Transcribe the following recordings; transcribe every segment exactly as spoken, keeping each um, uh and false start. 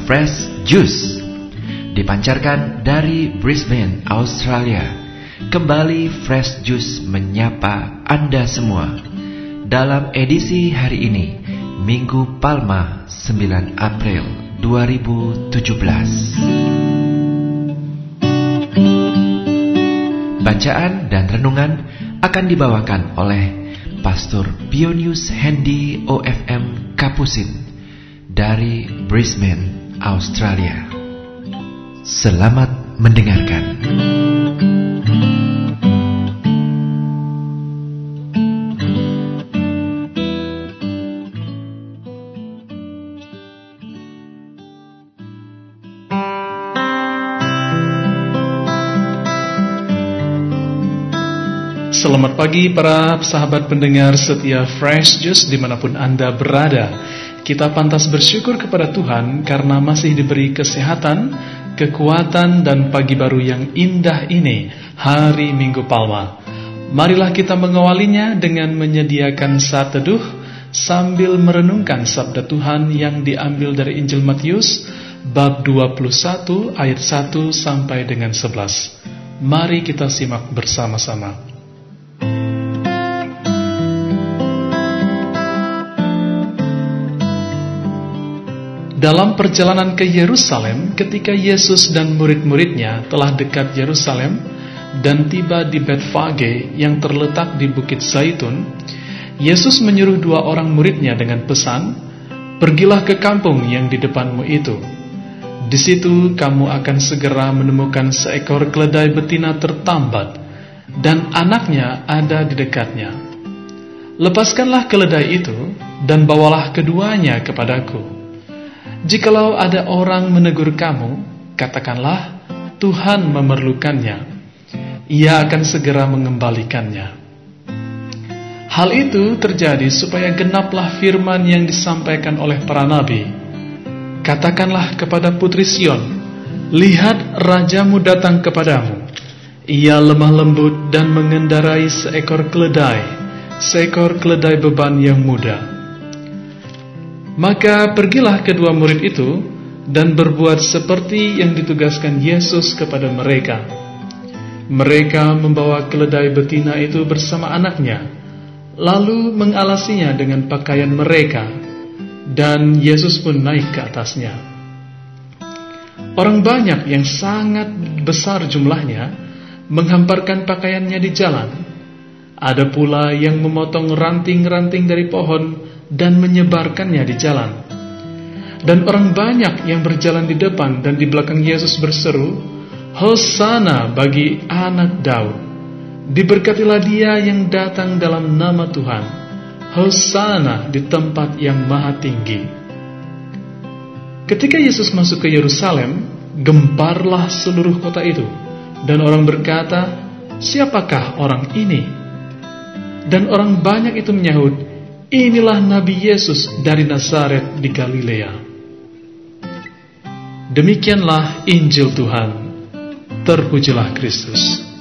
Fresh Juice, dipancarkan dari Brisbane, Australia. Kembali Fresh Juice menyapa Anda semua dalam edisi hari ini, Minggu Palma sembilan April dua ribu tujuh belas. Bacaan dan renungan akan dibawakan oleh Pastor Pionius Hendy O F M Kapusin dari Brisbane, Australia. Selamat mendengarkan. Selamat pagi para sahabat pendengar setia Fresh Juice dimanapun Anda berada. Kita pantas bersyukur kepada Tuhan karena masih diberi kesehatan, kekuatan dan pagi baru yang indah ini, hari Minggu Palma. Marilah kita mengawalinya dengan menyediakan saat teduh sambil merenungkan sabda Tuhan yang diambil dari Injil Matius bab dua puluh satu ayat satu sampai dengan sebelas. Mari kita simak bersama-sama. Dalam perjalanan ke Yerusalem, ketika Yesus dan murid-muridnya telah dekat Yerusalem dan tiba di Betfage yang terletak di Bukit Zaitun, Yesus menyuruh dua orang muridnya dengan pesan, "Pergilah ke kampung yang di depanmu itu. Di situ kamu akan segera menemukan seekor keledai betina tertambat dan anaknya ada di dekatnya. Lepaskanlah keledai itu dan bawalah keduanya kepadaku. Jikalau ada orang menegur kamu, katakanlah, Tuhan memerlukannya. Ia akan segera mengembalikannya." Hal itu terjadi supaya genaplah firman yang disampaikan oleh para nabi. "Katakanlah kepada putri Sion, lihat rajamu datang kepadamu. Ia lemah lembut dan mengendarai seekor keledai, seekor keledai beban yang muda." Maka pergilah kedua murid itu dan berbuat seperti yang ditugaskan Yesus kepada mereka. Mereka membawa keledai betina itu bersama anaknya, lalu mengalasinya dengan pakaian mereka, dan Yesus pun naik ke atasnya. Orang banyak yang sangat besar jumlahnya menghamparkan pakaiannya di jalan. Ada pula yang memotong ranting-ranting dari pohon dan menyebarkannya di jalan. Dan orang banyak yang berjalan di depan dan di belakang Yesus berseru, "Hosana bagi anak Daud. Diberkatilah dia yang datang dalam nama Tuhan. Hosana di tempat yang maha tinggi." Ketika Yesus masuk ke Yerusalem, gemparlah seluruh kota itu, dan orang berkata, "Siapakah orang ini?" Dan orang banyak itu menyahut, "Inilah Nabi Yesus dari Nazaret di Galilea." Demikianlah Injil Tuhan. Terpujilah Kristus.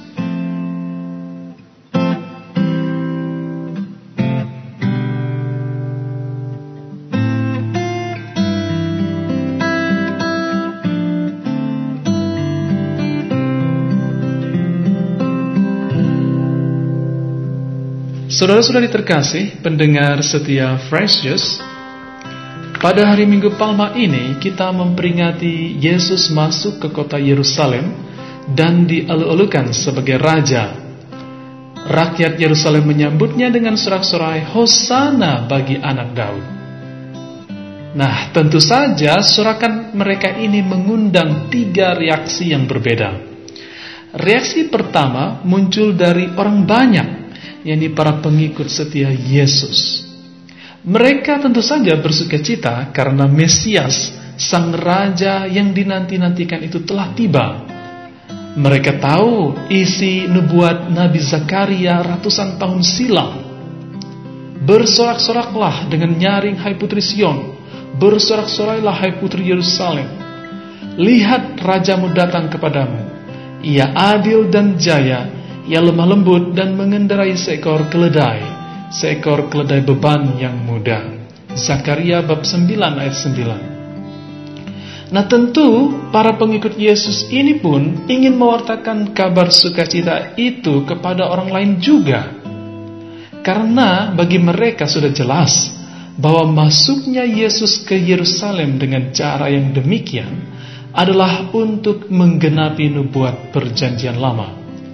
Saudara-saudari terkasih, pendengar setia Fresh Juice, pada hari Minggu Palma ini kita memperingati Yesus masuk ke kota Yerusalem dan dielu-elukan sebagai Raja. Rakyat Yerusalem menyambutnya dengan sorak-sorai, "Hosana bagi anak Daud." Nah, tentu saja sorakan mereka ini mengundang tiga reaksi yang berbeda. Reaksi pertama muncul dari orang banyak, yakni para pengikut setia Yesus. Mereka tentu saja bersukacita karena Mesias, Sang Raja yang dinanti-nantikan itu telah tiba. Mereka tahu isi nubuat Nabi Zakaria ratusan tahun silam. "Bersorak-soraklah dengan nyaring, hai putri Sion. Bersorak-sorailah, hai putri Yerusalem. Lihat rajamu datang kepadamu. Ia adil dan jaya. Ia lemah lembut dan mengendarai seekor keledai, seekor keledai beban yang muda." Zakaria bab sembilan ayat sembilan. Nah tentu para pengikut Yesus ini pun ingin mewartakan kabar sukacita itu kepada orang lain juga. Karena bagi mereka sudah jelas bahwa masuknya Yesus ke Yerusalem dengan cara yang demikian adalah untuk menggenapi nubuat perjanjian lama.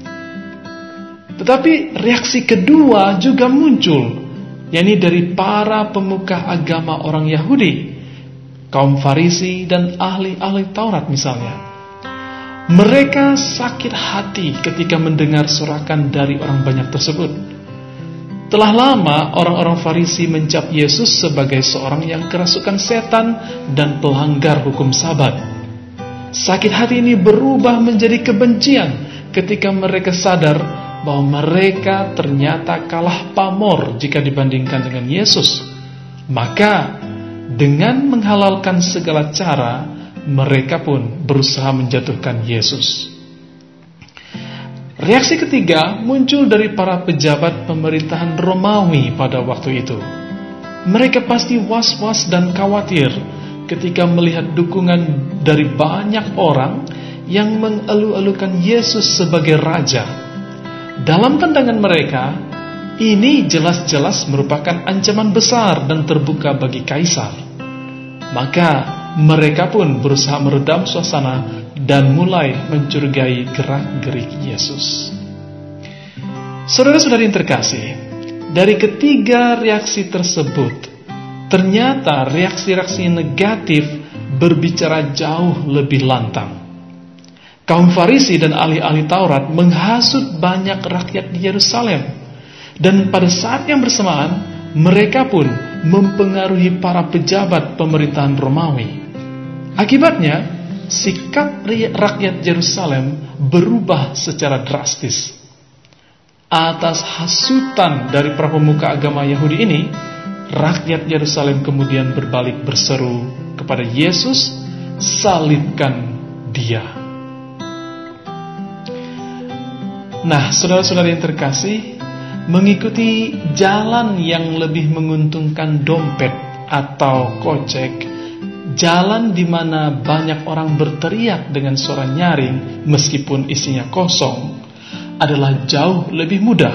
Tetapi reaksi kedua juga muncul, yakni dari para pemuka agama orang Yahudi, kaum Farisi dan ahli-ahli Taurat misalnya. Mereka sakit hati ketika mendengar sorakan dari orang banyak tersebut. Telah lama orang-orang Farisi mencap Yesus sebagai seorang yang kerasukan setan dan pelanggar hukum Sabat. Sakit hati ini berubah menjadi kebencian ketika mereka sadar bahwa mereka ternyata kalah pamor jika dibandingkan dengan Yesus. Maka dengan menghalalkan segala cara, mereka pun berusaha menjatuhkan Yesus. Reaksi ketiga muncul dari para pejabat pemerintahan Romawi pada waktu itu. Mereka pasti was-was dan khawatir ketika melihat dukungan dari banyak orang yang mengeluh-elukan Yesus sebagai raja. Dalam pandangan mereka, ini jelas-jelas merupakan ancaman besar dan terbuka bagi kaisar. Maka mereka pun berusaha meredam suasana dan mulai mencurigai gerak-gerik Yesus. Saudara-saudari yang terkasih, dari ketiga reaksi tersebut, ternyata reaksi-reaksi negatif berbicara jauh lebih lantang. Kaum Farisi dan ahli-ahli Taurat menghasut banyak rakyat di Yerusalem. Dan pada saat yang bersamaan, mereka pun mempengaruhi para pejabat pemerintahan Romawi. Akibatnya, sikap rakyat Yerusalem berubah secara drastis. Atas hasutan dari para pemuka agama Yahudi ini, rakyat Yerusalem kemudian berbalik berseru kepada Yesus, "Salibkan Dia." Nah, saudara-saudara yang terkasih, mengikuti jalan yang lebih menguntungkan dompet atau kocek, jalan di mana banyak orang berteriak dengan suara nyaring meskipun isinya kosong, adalah jauh lebih mudah.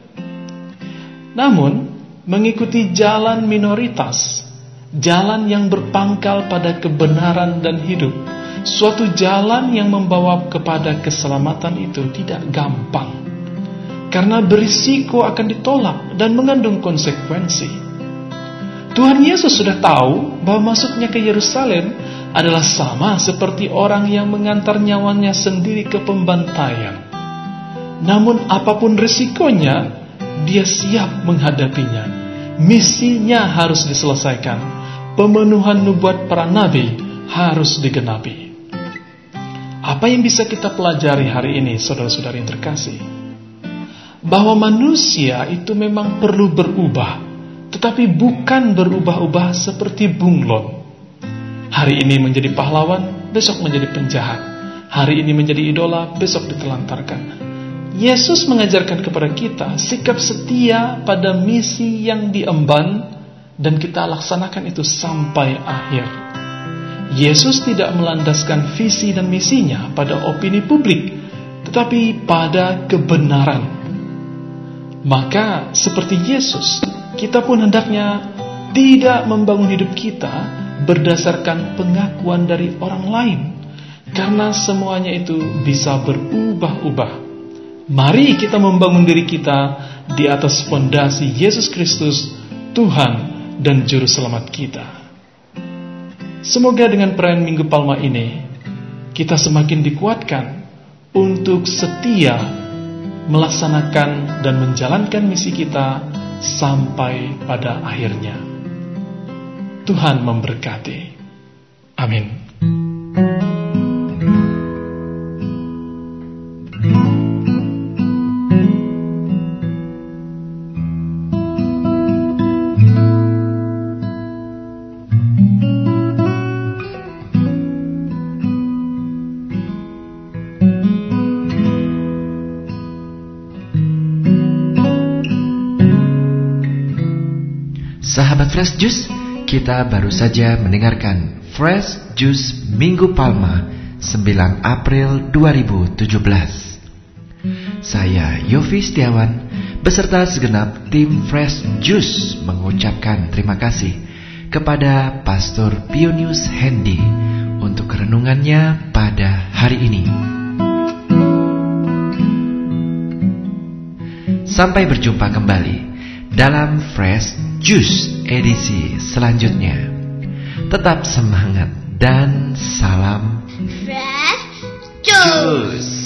Namun, mengikuti jalan minoritas, jalan yang berpangkal pada kebenaran dan hidup, suatu jalan yang membawa kepada keselamatan itu tidak gampang, karena berisiko akan ditolak dan mengandung konsekuensi. Tuhan Yesus sudah tahu bahwa masuknya ke Yerusalem adalah sama seperti orang yang mengantar nyawanya sendiri ke pembantaian. Namun apapun risikonya, dia siap menghadapinya. Misinya harus diselesaikan. Pemenuhan nubuat para nabi harus digenapi. Apa yang bisa kita pelajari hari ini, saudara-saudari yang terkasih? Bahwa manusia itu memang perlu berubah, tetapi bukan berubah-ubah seperti bunglon. Hari ini menjadi pahlawan, besok menjadi penjahat. Hari ini menjadi idola, besok ditelantarkan. Yesus mengajarkan kepada kita sikap setia pada misi yang diemban, dan kita laksanakan itu sampai akhir. Yesus tidak melandaskan visi dan misinya pada opini publik, tetapi pada kebenaran. Maka seperti Yesus, kita pun hendaknya tidak membangun hidup kita berdasarkan pengakuan dari orang lain, karena semuanya itu bisa berubah-ubah. Mari kita membangun diri kita di atas fondasi Yesus Kristus, Tuhan dan Juru Selamat kita. Semoga dengan perayaan Minggu Palma ini, kita semakin dikuatkan untuk setia melaksanakan dan menjalankan misi kita sampai pada akhirnya. Tuhan memberkati. Amin. Sahabat Fresh Juice, kita baru saja mendengarkan Fresh Juice Minggu Palma sembilan April dua ribu tujuh belas. Saya Yofi Setiawan beserta segenap tim Fresh Juice mengucapkan terima kasih kepada Pastor Pionius Hendy untuk renungannya pada hari ini. Sampai berjumpa kembali dalam Fresh Juice edisi selanjutnya. Tetap semangat dan salam Fresh Juice.